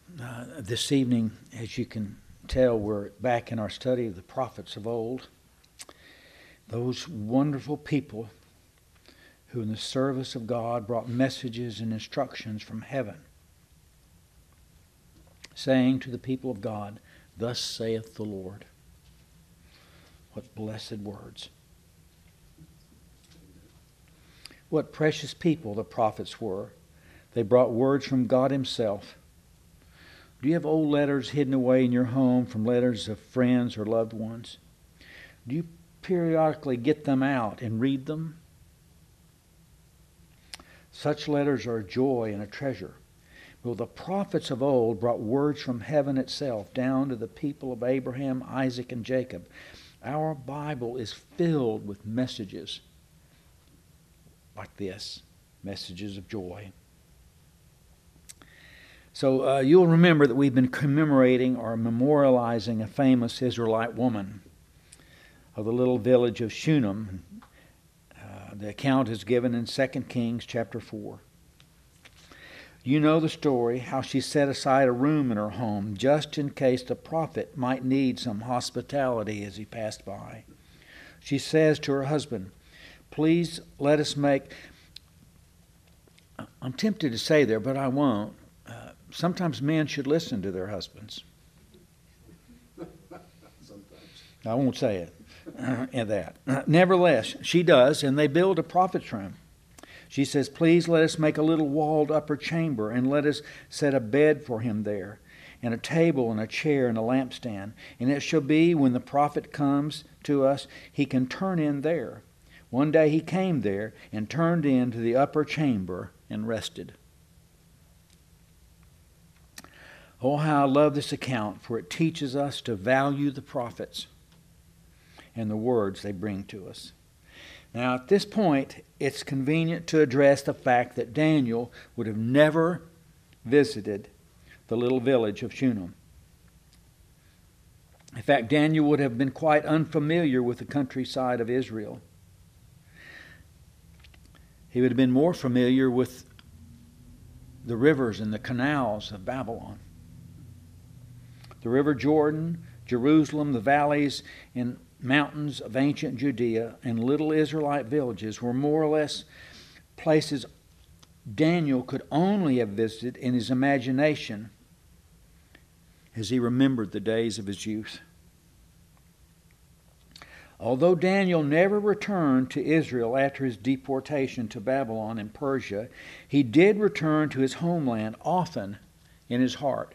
This evening, as you can tell, we're back in our study of the prophets of old. Those wonderful people who in the service of God brought messages and instructions from heaven, saying to the people of God, "Thus saith the Lord." What blessed words. What precious people the prophets were. They brought words from God Himself. Do you have old letters hidden away in your home from letters of friends or loved ones? Do you periodically get them out and read them? Such letters are a joy and a treasure. Well, the prophets of old brought words from heaven itself down to the people of Abraham, Isaac, and Jacob. Our Bible is filled with messages like this, messages of joy. So you'll remember that we've been commemorating or memorializing a famous Israelite woman of the little village of Shunem. The account is given in 2 Kings chapter 4. You know the story, how she set aside a room in her home just in case the prophet might need some hospitality as he passed by. She says to her husband, "Please let us make..." I'm tempted to say there, but I won't. Sometimes men should listen to their husbands. Sometimes. I won't say it. Nevertheless, she does, and they build a prophet's room. She says, "Please let us make a little walled upper chamber, and let us set a bed for him there, and a table and a chair and a lampstand. And it shall be, when the prophet comes to us, he can turn in there." One day he came there and turned into the upper chamber and rested. Oh, how I love this account, for it teaches us to value the prophets and the words they bring to us. Now, at this point, it's convenient to address the fact that Daniel would have never visited the little village of Shunem. In fact, Daniel would have been quite unfamiliar with the countryside of Israel. He would have been more familiar with the rivers and the canals of Babylon. The River Jordan, Jerusalem, the valleys and mountains of ancient Judea, and little Israelite villages were more or less places Daniel could only have visited in his imagination as he remembered the days of his youth. Although Daniel never returned to Israel after his deportation to Babylon and Persia, he did return to his homeland often in his heart.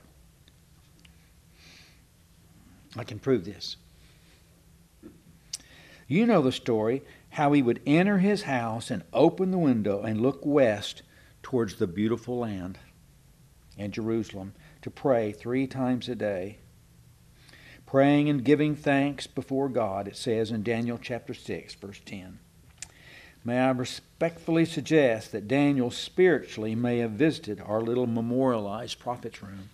I can prove this. You know the story, how he would enter his house and open the window and look west towards the beautiful land and Jerusalem to pray 3 times a day. Praying and giving thanks before God, it says in Daniel chapter 6, verse 10. May I respectfully suggest that Daniel spiritually may have visited our little memorialized prophet's room.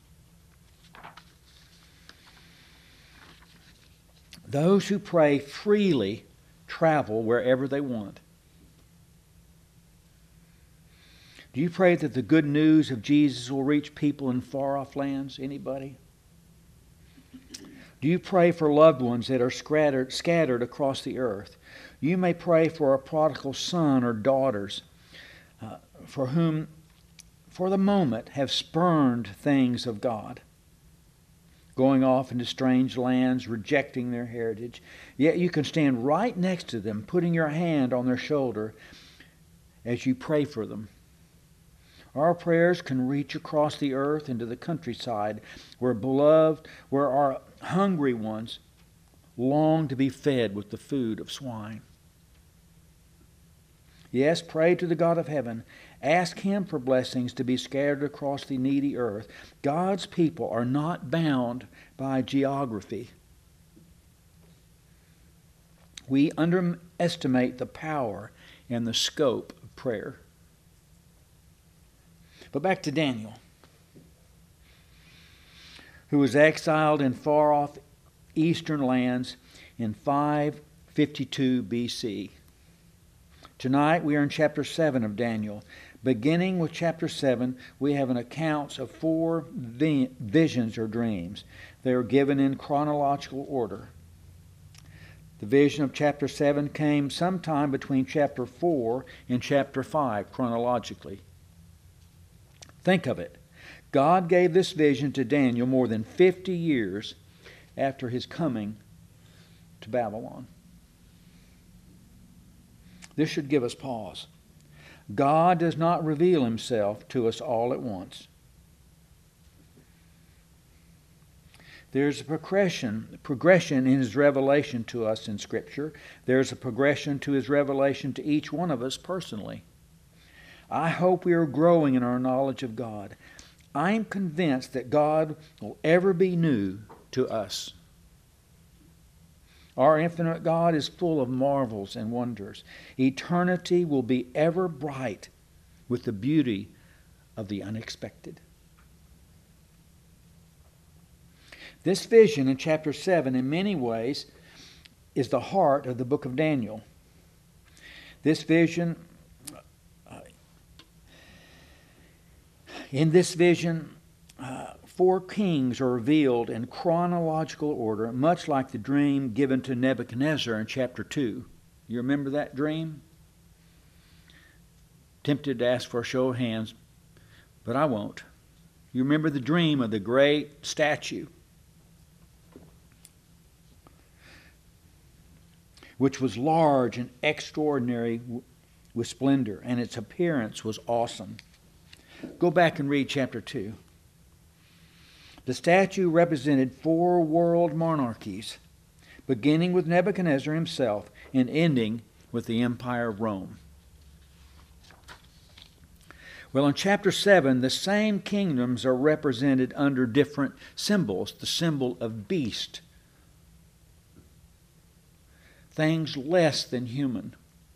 Those who pray freely travel wherever they want. Do you pray that the good news of Jesus will reach people in far-off lands? Anybody? Do you pray for loved ones that are scattered across the earth? You may pray for a prodigal son or daughters for whom, for the moment, have spurned things of God, going off into strange lands, rejecting their heritage. Yet you can stand right next to them, putting your hand on their shoulder as you pray for them. Our prayers can reach across the earth into the countryside where our hungry ones long to be fed with the food of swine. Yes, pray to the God of heaven. Ask Him for blessings to be scattered across the needy earth. God's people are not bound by geography. We underestimate the power and the scope of prayer. But back to Daniel, who was exiled in far-off eastern lands in 552 BC. Tonight we are in chapter 7 of Daniel, Beginning with chapter 7, we have an account of 4 visions or dreams. They are given in chronological order. The vision of chapter 7 came sometime between chapter 4 and chapter 5 chronologically. Think of it. God gave this vision to Daniel more than 50 years after his coming to Babylon. This should give us pause. God does not reveal himself to us all at once. There's a progression in his revelation to us in Scripture. There's a progression to his revelation to each one of us personally. I hope we are growing in our knowledge of God. I am convinced that God will ever be new to us. Our infinite God is full of marvels and wonders. Eternity will be ever bright with the beauty of the unexpected. This vision in chapter 7 in many ways is the heart of the book of Daniel. In this vision, 4 kings are revealed in chronological order, much like the dream given to Nebuchadnezzar in chapter 2. You remember that dream? Tempted to ask for a show of hands, but I won't. You remember the dream of the great statue, which was large and extraordinary with splendor, and its appearance was awesome. Go back and read chapter 2. The statue represented 4 world monarchies, beginning with Nebuchadnezzar himself and ending with the Empire of Rome. Well, in chapter 7, the same kingdoms are represented under different symbols. The symbol of beast, things less than human.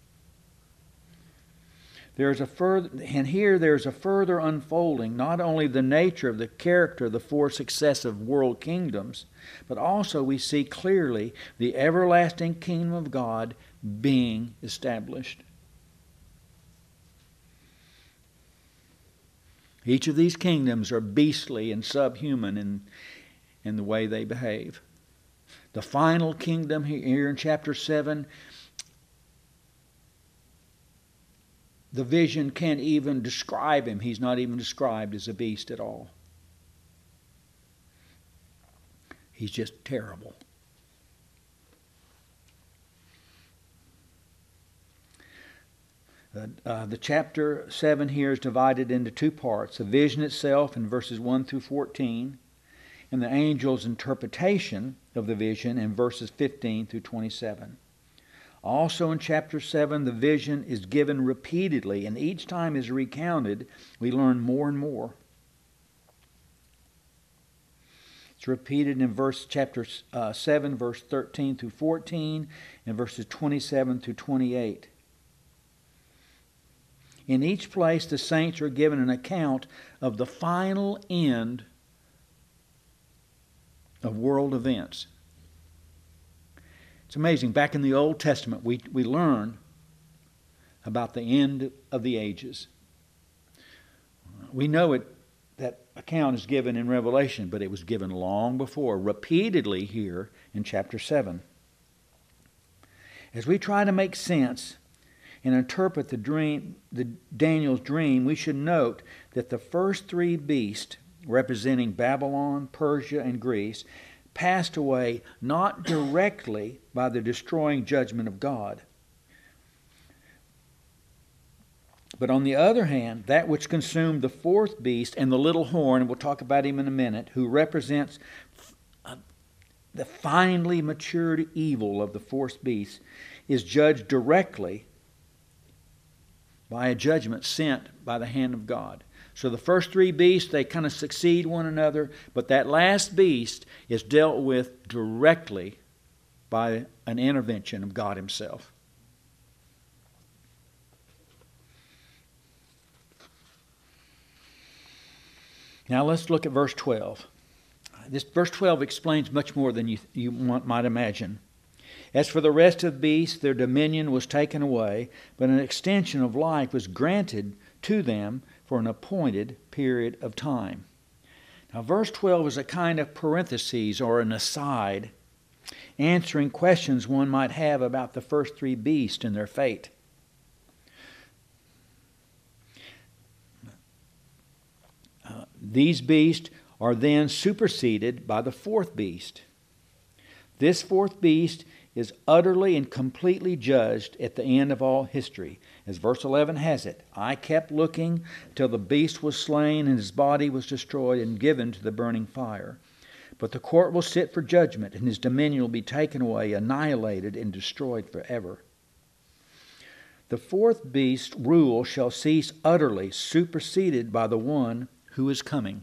There's a further unfolding, not only the nature of the character of the 4 successive world kingdoms, but also we see clearly the everlasting kingdom of God being established. Each of these kingdoms are beastly and subhuman in the way they behave. The final kingdom here in chapter 7, the vision can't even describe him. He's not even described as a beast at all. He's just terrible. The chapter 7 here is divided into 2 parts. The vision itself in verses 1 through 14, and the angel's interpretation of the vision in verses 15 through 27. Also in chapter 7, the vision is given repeatedly, and each time is recounted, we learn more and more. It's repeated in chapter 7, verse 13 through 14, and verses 27 through 28. In each place, the saints are given an account of the final end of world events. It's amazing. Back in the Old Testament, we learn about the end of the ages. We know that account is given in Revelation, but it was given long before, repeatedly here in chapter 7. As we try to make sense and interpret Daniel's dream, we should note that the first 3 beasts, representing Babylon, Persia, and Greece, passed away not directly by the destroying judgment of God. But on the other hand, that which consumed the 4th beast and the little horn, and we'll talk about him in a minute, who represents the finely matured evil of the 4th beast, is judged directly by a judgment sent by the hand of God. So the first 3 beasts, they kind of succeed one another, but that last beast is dealt with directly by an intervention of God himself. Now let's look at verse 12. This verse 12 explains much more than you might imagine. As for the rest of the beasts, their dominion was taken away, but an extension of life was granted to them for an appointed period of time. Now, verse 12 is a kind of parenthesis or an aside, answering questions one might have about the first three beasts and their fate. These beasts are then superseded by the fourth beast. This fourth beast is utterly and completely judged at the end of all history. As verse 11 has it, I kept looking till the beast was slain and his body was destroyed and given to the burning fire. But the court will sit for judgment, and his dominion will be taken away, annihilated, and destroyed forever. The fourth beast's rule shall cease utterly, superseded by the one who is coming,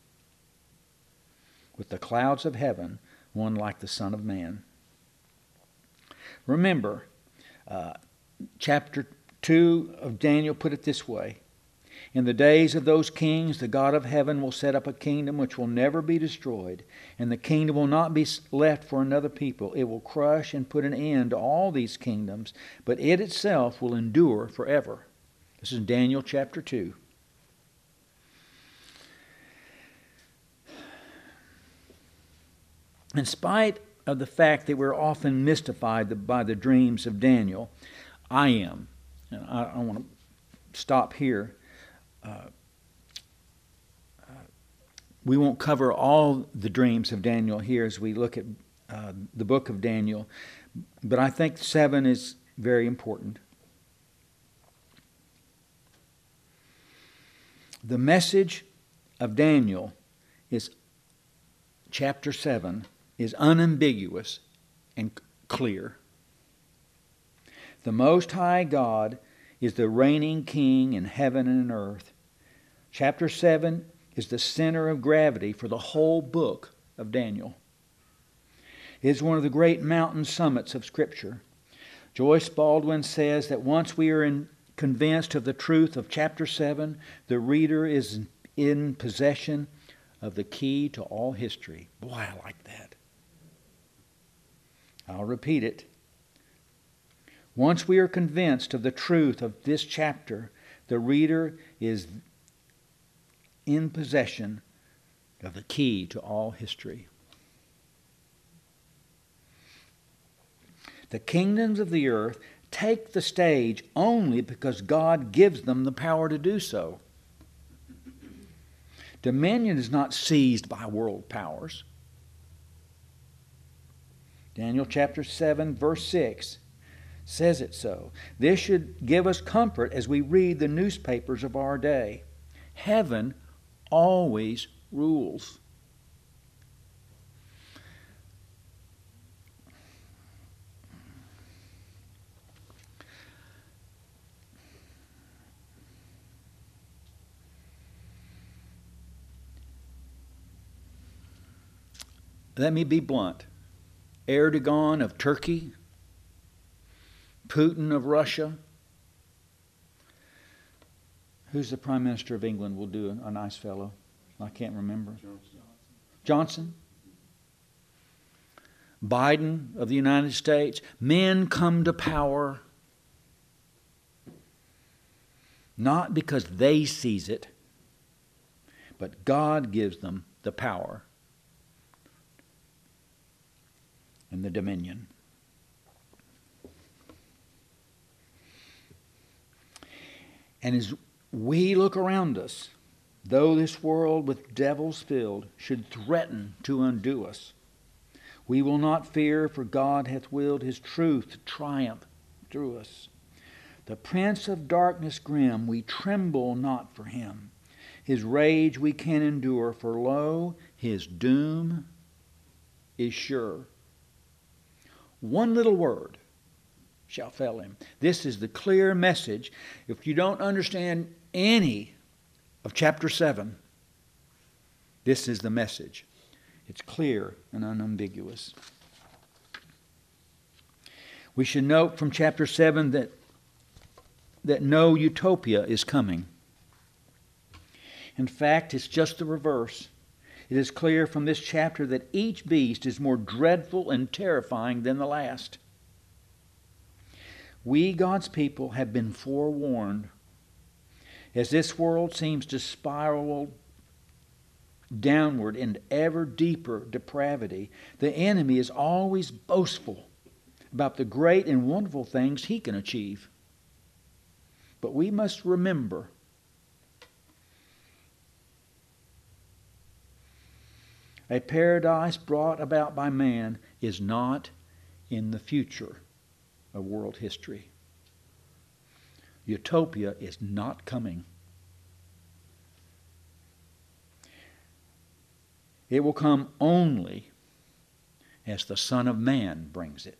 with the clouds of heaven, one like the Son of Man. Remember, chapter 2 of Daniel put it this way. In the days of those kings, the God of heaven will set up a kingdom which will never be destroyed, and the kingdom will not be left for another people. It will crush and put an end to all these kingdoms, but it itself will endure forever. This is Daniel chapter 2. In spite of the fact that we're often mystified by the dreams of Daniel, I am. And I want to stop here. We won't cover all the dreams of Daniel here as we look at the book of Daniel, but I think 7 is very important. The message of Daniel is, chapter 7, is unambiguous and clear. The Most High God is the reigning king in heaven and earth. Chapter 7 is the center of gravity for the whole book of Daniel. It is one of the great mountain summits of Scripture. Joyce Baldwin says that once we are convinced of the truth of chapter 7, the reader is in possession of the key to all history. Boy, I like that. I'll repeat it. Once we are convinced of the truth of this chapter, the reader is in possession of the key to all history. The kingdoms of the earth take the stage only because God gives them the power to do so. Dominion is not seized by world powers. Daniel chapter 7, verse 6 says it so. This should give us comfort as we read the newspapers of our day. Heaven always rules. Let me be blunt. Erdogan of Turkey, Putin of Russia. Who's the Prime Minister of England? Will do a nice fellow. I can't remember. Johnson. Biden of the United States. Men come to power not because they seize it, but God gives them the power and the dominion. And as we look around us, though this world with devils filled should threaten to undo us, we will not fear, for God hath willed his truth to triumph through us. The prince of darkness grim, we tremble not for him. His rage we can endure, for lo, his doom is sure. One little word shall fell him. This is the clear message. If you don't understand any of chapter 7, this is the message. It's clear and unambiguous. We should note from chapter 7 that no utopia is coming. In fact, it's just the reverse. It is clear from this chapter that each beast is more dreadful and terrifying than the last. We, God's people, have been forewarned. As this world seems to spiral downward into ever deeper depravity, the enemy is always boastful about the great and wonderful things he can achieve. But we must remember a paradise brought about by man is not in the future of world history. Utopia is not coming. It will come only as the Son of Man brings it.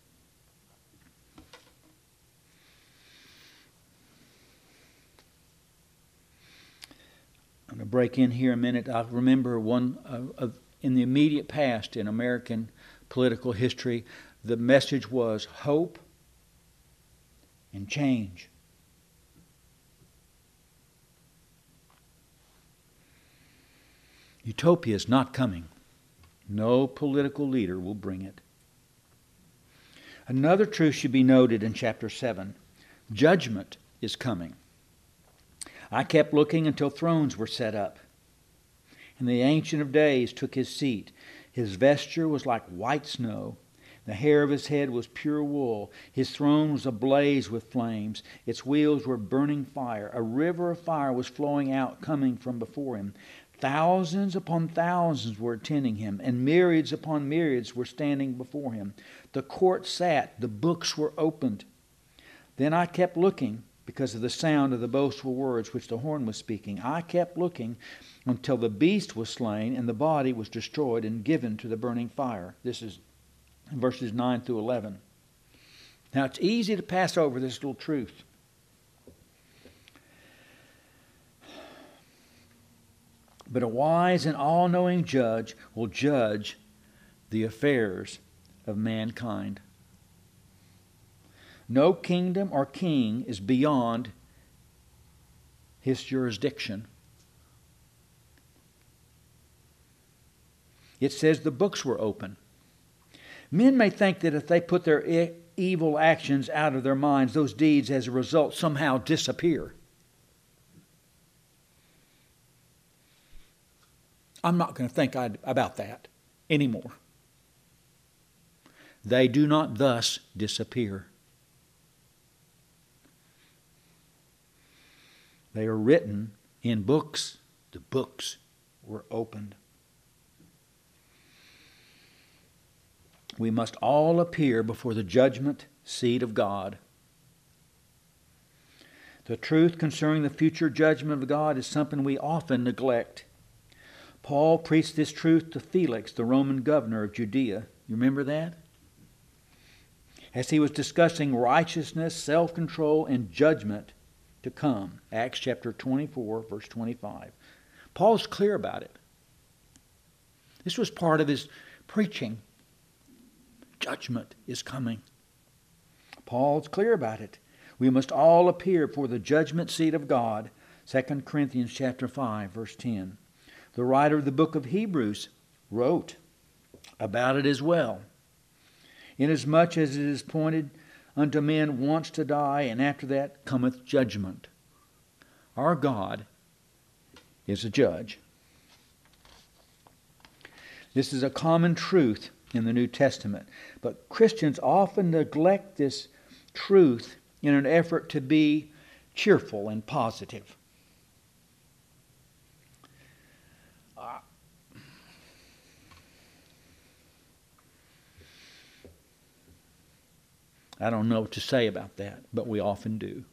I'm going to break in here a minute. I remember one in the immediate past in American political history, the message was hope and change. Utopia is not coming. No political leader will bring it. Another truth should be noted in chapter 7. Judgment is coming. I kept looking until thrones were set up, and the Ancient of Days took his seat. His vesture was like white snow. The hair of his head was pure wool. His throne was ablaze with flames. Its wheels were burning fire. A river of fire was flowing out, coming from before him. Thousands upon thousands were attending him, and myriads upon myriads were standing before him. The court sat. The books were opened. Then I kept looking, because of the sound of the boastful words which the horn was speaking. I kept looking until the beast was slain, and the body was destroyed and given to the burning fire. This is verses 9 through 11. Now, it's easy to pass over this little truth. But a wise and all-knowing judge will judge the affairs of mankind. No kingdom or king is beyond his jurisdiction. It says the books were open. Men may think that if they put their evil actions out of their minds, those deeds as a result somehow disappear. I'm not going to think about that anymore. They do not thus disappear. They are written in books. The books were opened. We must all appear before the judgment seat of God. The truth concerning the future judgment of God is something we often neglect. Paul preached this truth to Felix, the Roman governor of Judea. You remember that? As he was discussing righteousness, self-control, and judgment to come. Acts chapter 24, verse 25. Paul's clear about it. This was part of his preaching. Judgment is coming. Paul's clear about it. We must all appear before the judgment seat of God. 2 Corinthians chapter 5, verse 10. The writer of the book of Hebrews wrote about it as well. Inasmuch as it is appointed unto men once to die, and after that cometh judgment. Our God is a judge. This is a common truth in the New Testament, but Christians often neglect this truth in an effort to be cheerful and positive. I don't know what to say about that, but we often do.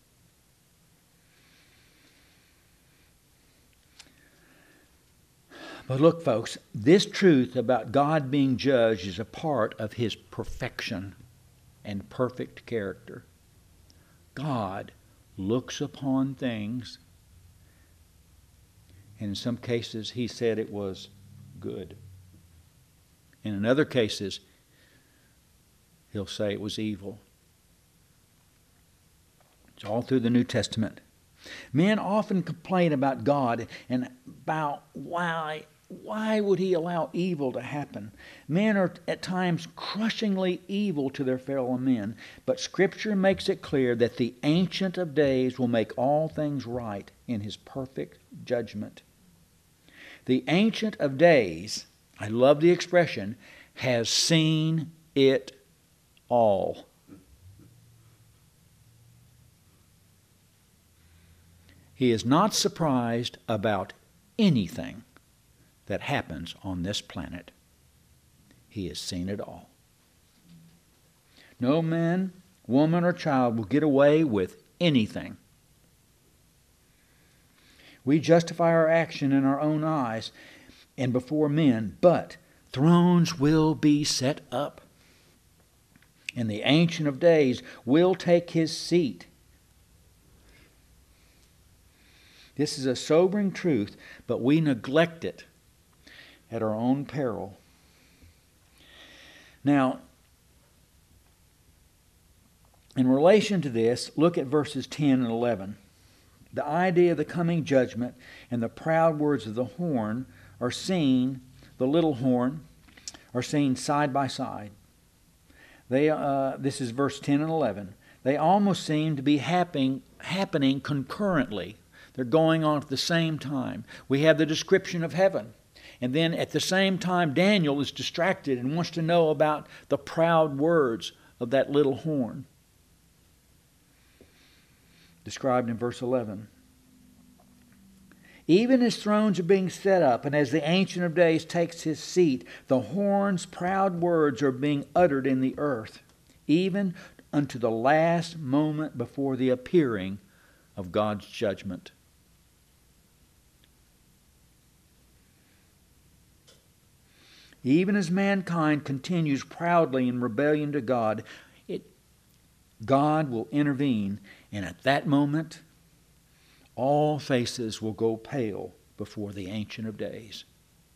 But look, folks, this truth about God being judged is a part of His perfection and perfect character. God looks upon things, and in some cases He said it was good. And in other cases, He'll say it was evil. It's all through the New Testament. Men often complain about God and about why Why would he allow evil to happen? Men are at times crushingly evil to their fellow men, but Scripture makes it clear that the Ancient of Days will make all things right in his perfect judgment. The Ancient of Days, I love the expression, has seen it all. He is not surprised about anything that happens on this planet. He has seen it all. No man, woman, or child will get away with anything. We justify our action in our own eyes and before men, but thrones will be set up, and the Ancient of Days will take his seat. This is a sobering truth, but we neglect it at our own peril. Now, in relation to this, look at verses 10 and 11. The idea of the coming judgment and the proud words of the horn are seen, the little horn, are seen side by side. This is verse 10 and 11. They almost seem to be happening concurrently. They're going on at the same time. We have the description of heaven. And then at the same time, Daniel is distracted and wants to know about the proud words of that little horn, described in verse 11. Even as thrones are being set up, and as the Ancient of Days takes his seat, the horn's proud words are being uttered in the earth, even unto the last moment before the appearing of God's judgment. Even as mankind continues proudly in rebellion to God, God will intervene, and at that moment, all faces will go pale before the Ancient of Days.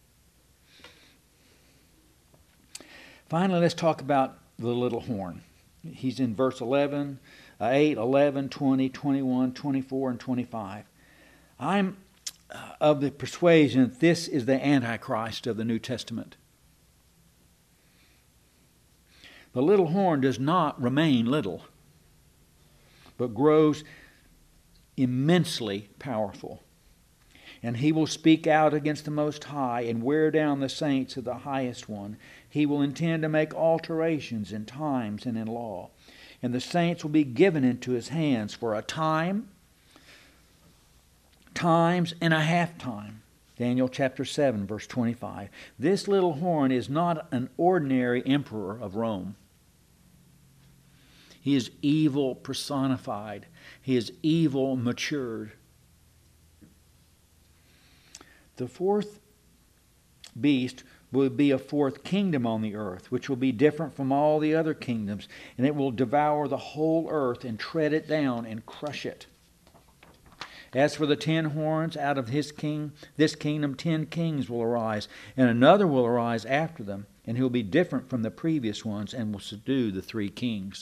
Finally, let's talk about the little horn. He's in verse 11, 8, 11, 20, 21, 24, and 25. I'm of the persuasion that this is the Antichrist of the New Testament. The little horn does not remain little, but grows immensely powerful. And he will speak out against the Most High and wear down the saints of the Highest One. He will intend to make alterations in times and in law. And the saints will be given into his hands for a time, times, and a half time. Daniel chapter 7, verse 25. This little horn is not an ordinary emperor of Rome. He is evil personified. He is evil matured. The fourth beast will be a fourth kingdom on the earth, which will be different from all the other kingdoms, and it will devour the whole earth and tread it down and crush it. As for the 10 horns, out of this kingdom 10 kings will arise, and another will arise after them, and he will be different from the previous ones and will subdue the 3 kings.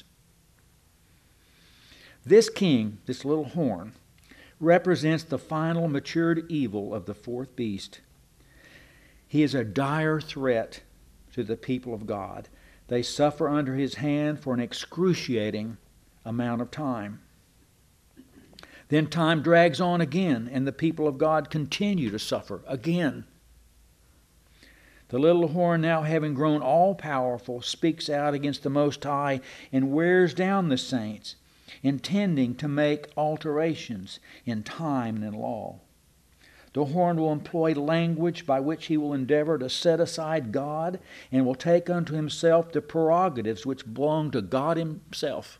This king, this little horn, represents the final matured evil of the fourth beast. He is a dire threat to the people of God. They suffer under his hand for an excruciating amount of time. Then time drags on again, and the people of God continue to suffer again. The little horn, now having grown all-powerful, speaks out against the Most High and wears down the saints, intending to make alterations in time and in law. The horn will employ language by which he will endeavor to set aside God and will take unto himself the prerogatives which belong to God himself.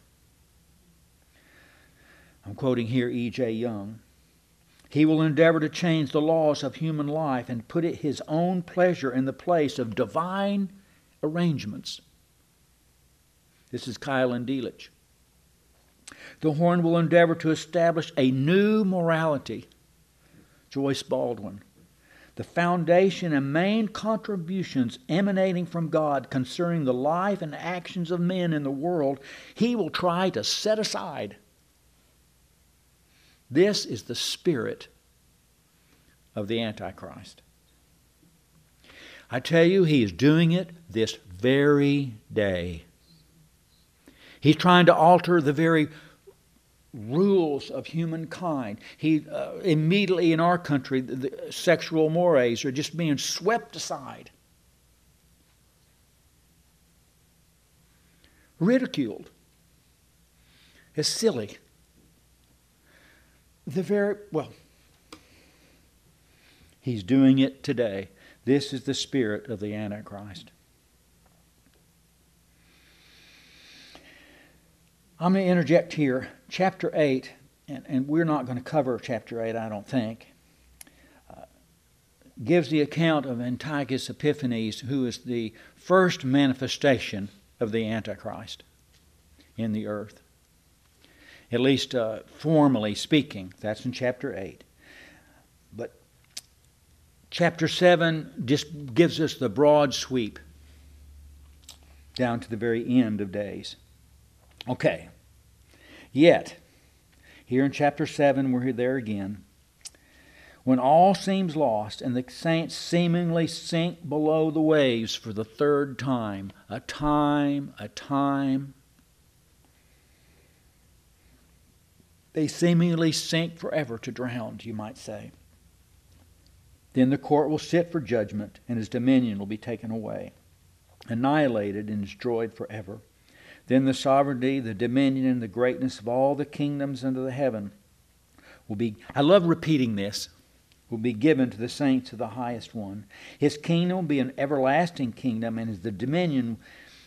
I'm quoting here E.J. Young. He will endeavor to change the laws of human life and put his own pleasure in the place of divine arrangements. This is Keil Delitzsch. The horn will endeavor to establish a new morality. Joyce Baldwin. The foundation and main contributions emanating from God concerning the life and actions of men in the world, he will try to set aside. This is the spirit of the Antichrist. I tell you, he is doing it this very day. He's trying to alter the very rules of humankind. He immediately in our country, the sexual mores are just being swept aside, ridiculed as silly. He's doing it today. This is the spirit of the Antichrist. I'm going to interject here. Chapter 8, and we're not going to cover chapter 8, I don't think, gives the account of Antiochus Epiphanes, who is the first manifestation of the Antichrist in the earth. At least formally speaking. That's in chapter 8. But chapter 7 just gives us the broad sweep down to the very end of days. Okay. Yet, here in chapter 7, we're there again. When all seems lost and the saints seemingly sink below the waves for the third time, a time, they seemingly sink forever to drown, you might say. Then the court will sit for judgment, and his dominion will be taken away, annihilated and destroyed forever. Then the sovereignty, the dominion, and the greatness of all the kingdoms under the heaven will be, I love repeating this, will be given to the saints of the highest one. His kingdom will be an everlasting kingdom, and the dominion,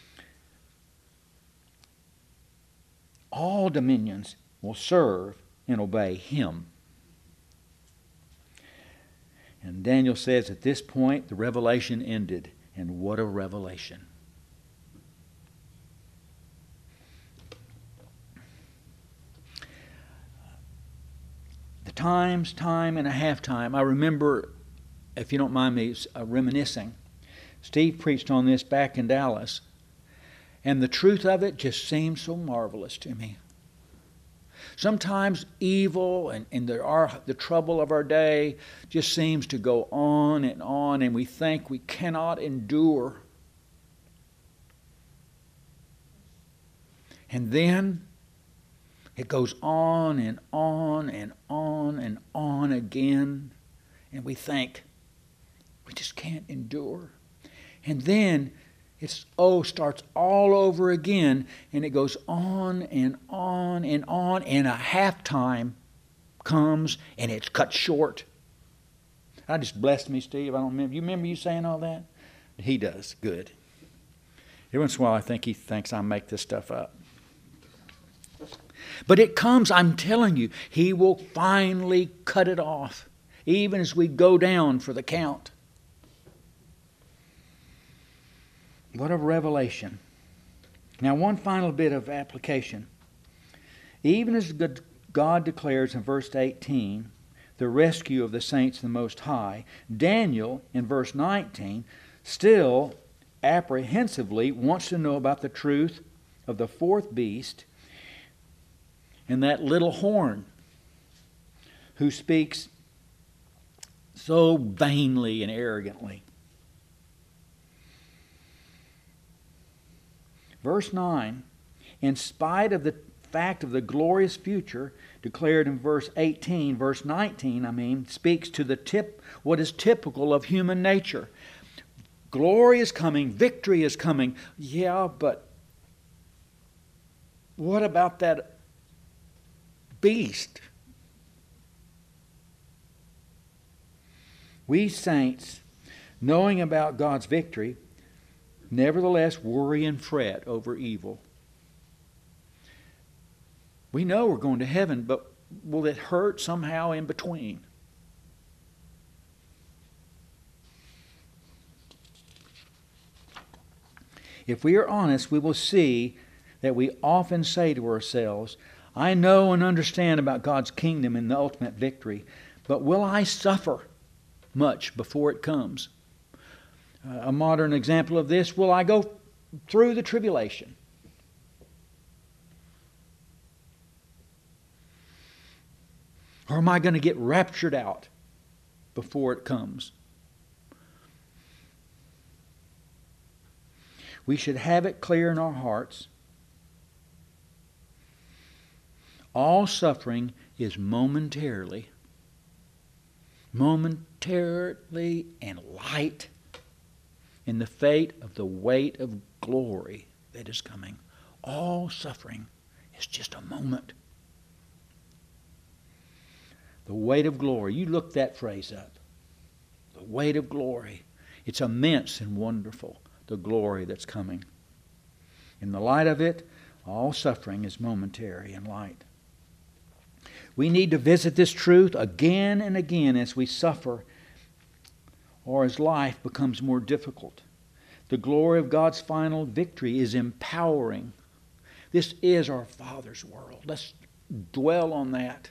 all dominions will serve and obey him. And Daniel says at this point the revelation ended. And what a revelation. The time and a half time. I remember, if you don't mind me reminiscing, Steve preached on this back in Dallas. And the truth of it just seems so marvelous to me. Sometimes evil and the trouble of our day just seems to go on, and we think we cannot endure. And then it goes on and on and on and on again, and we think we just can't endure. And then it starts all over again, and it goes on and on and on, and a halftime comes, and it's cut short. That just blessed me, Steve. I don't remember. You remember you saying all that? He does. Good. Every once in a while, I think he thinks I make this stuff up. But it comes, I'm telling you, he will finally cut it off, even as we go down for the count. What a revelation. Now, one final bit of application. Even as God declares in verse 18, the rescue of the saints of the Most High, Daniel, in verse 19, still apprehensively wants to know about the truth of the fourth beast and that little horn who speaks so vainly and arrogantly. Verse 9, in spite of the fact of the glorious future declared in verse 18, verse 19, speaks to what is typical of human nature. Glory is coming, victory is coming. Yeah, but what about that beast? We saints, knowing about God's victory, nevertheless worry and fret over evil. We know we're going to heaven, but will it hurt somehow in between? If we are honest, we will see that we often say to ourselves, I know and understand about God's kingdom and the ultimate victory, but will I suffer much before it comes? A modern example of this, will I go through the tribulation? Or am I going to get raptured out before it comes? We should have it clear in our hearts. All suffering is momentarily and light in the fate of the weight of glory that is coming. All suffering is just a moment. The weight of glory. You look that phrase up. The weight of glory. It's immense and wonderful, the glory that's coming. In the light of it, all suffering is momentary and light. We need to visit this truth again and again as we suffer or as life becomes more difficult. The glory of God's final victory is empowering. This is our Father's world. Let's dwell on that.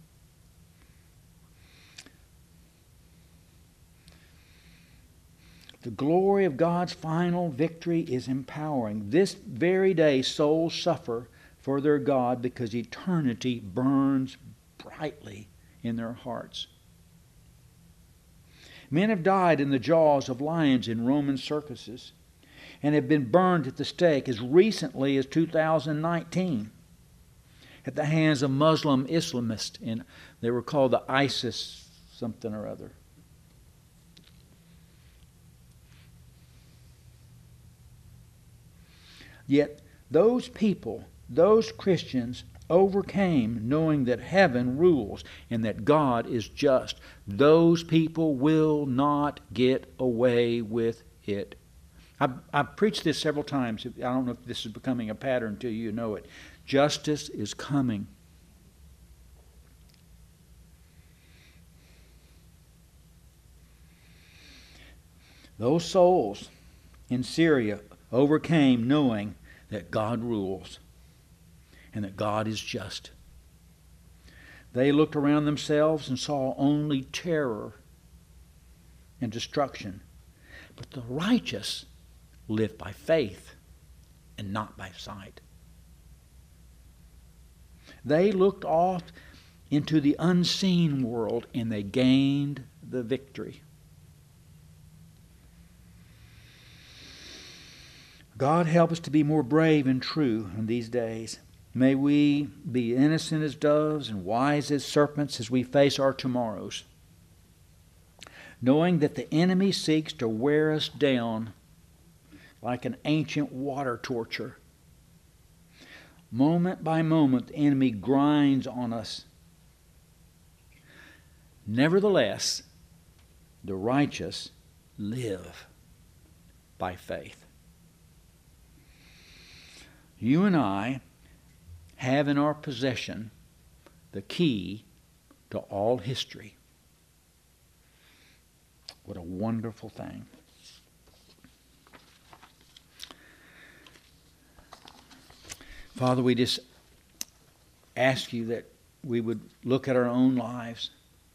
The glory of God's final victory is empowering. This very day, souls suffer for their God because eternity burns brightly in their hearts. Men have died in the jaws of lions in Roman circuses and have been burned at the stake as recently as 2019 at the hands of Muslim Islamists. And they were called the ISIS something or other. Yet those people, those Christians, overcame knowing that heaven rules and that God is just. Those people will not get away with it. I've preached this several times. I don't know if this is becoming a pattern to you, know it. Justice is coming. Those souls in Syria overcame knowing that God rules and that God is just. They looked around themselves and saw only terror and destruction. But the righteous live by faith and not by sight. They looked off into the unseen world and they gained the victory. God help us to be more brave and true in these days. May we be innocent as doves and wise as serpents as we face our tomorrows, knowing that the enemy seeks to wear us down like an ancient water torture. Moment by moment, the enemy grinds on us. Nevertheless, the righteous live by faith. You and I have in our possession the key to all history. What a wonderful thing. Father, we just ask you that we would look at our own lives,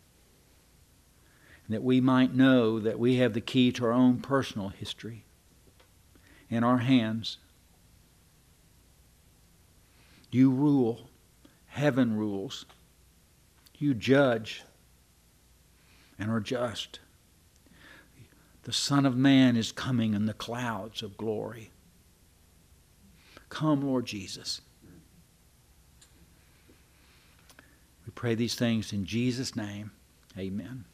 and that we might know that we have the key to our own personal history in our hands. You rule. Heaven rules. You judge and are just. The Son of Man is coming in the clouds of glory. Come, Lord Jesus. We pray these things in Jesus' name. Amen.